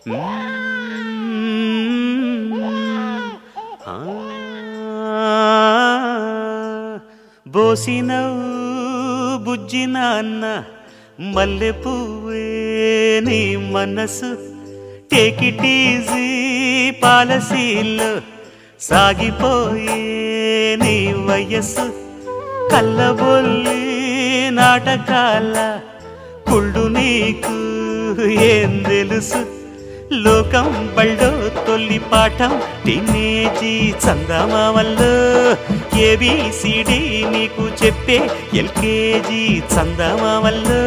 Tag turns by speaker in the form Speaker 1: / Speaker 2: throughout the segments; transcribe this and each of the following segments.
Speaker 1: బోసినవు బుజ్జి నాన్న మల్లె పువ్వే నీ మనసు టేక్ ఇట్ ఈజీ పాలసీలో సాగిపోయే నీ వయస్సు కళ్ళబొల్లి నాటకాల కుళ్ళు నీకు ఏం తెలుసు లోకం బళ్ళో తొలి పాఠం టీనేజీ చందమామల్లో ఏబిసిడి నీకు చెప్పే ఎల్కేజీ చందమామల్లో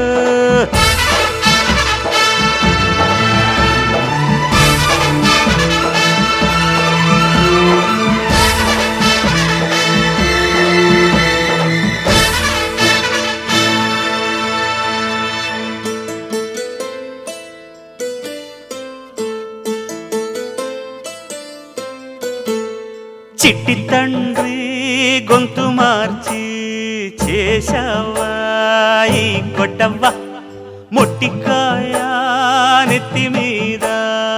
Speaker 1: చిట్టి తండ్రి గొంతు మార్చి చేశావా ఈ కొట్టవ్వ మొట్టికాయ నెత్తి మీద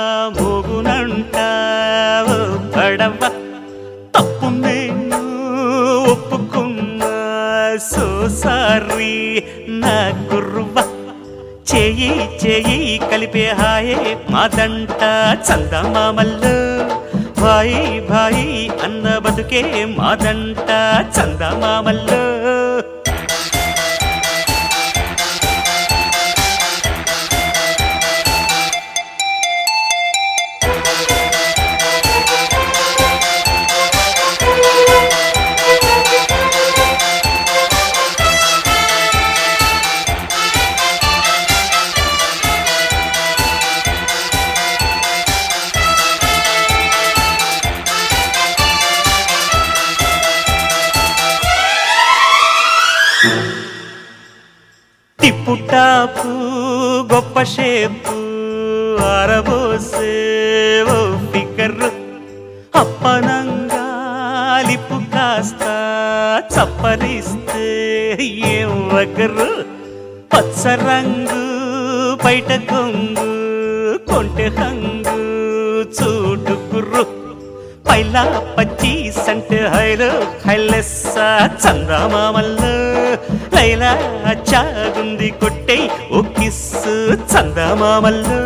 Speaker 1: మోగునంటావు పడవ్వ తప్పు నేను ఒప్పుకున్నా సో సారీ నా గుర్రువ్వ చేయి చేయి కలిపే హాయే మాదంట చందమామల్లో భాయి భాయి అన్న బతుకే మాదంట చందమామల్లో టిప్పుటాపు గొప్ప షేపు ఆరబోసే ఓ ఫికర్రు అప్పనంగా లిప్పు కాస్త చప్పరిస్తే ఏం వగరు పచ్చ రంగు బయట కొంగు కొంటె హంగు చూడుకుర్రు పైలా పచ్చి సంటే హైలో హైలెస్స చందమామల్లో లైలా చాగుంది కొట్టే ఓ కిస్సు చందమామల్లో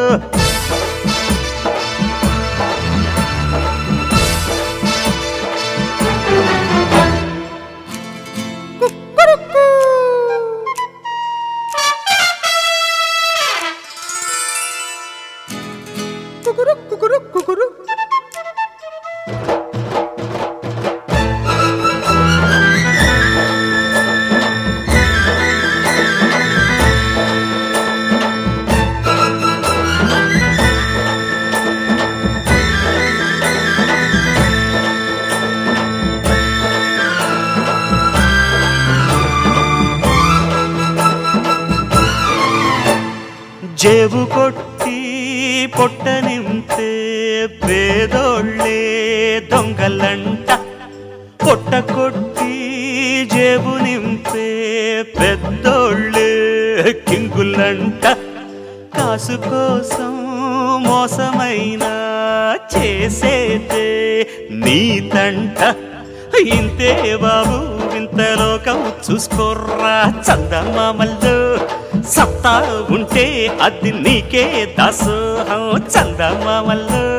Speaker 1: జేబు కొట్టి పొట్ట నింపే పేదోళ్ళే దొంగలంట పొట్ట కొట్టి జేబు నింపే పెద్దోళ్ళే కింగులంట కాసు కోసం మోసమైనా చేసేదే నీతంట ఇంతే బాబు ఇంత లోకం చూసుకోర్రా చందమామల్లో సత్తా ఉంటే అది నీకే దాసోహం చందమామల్లో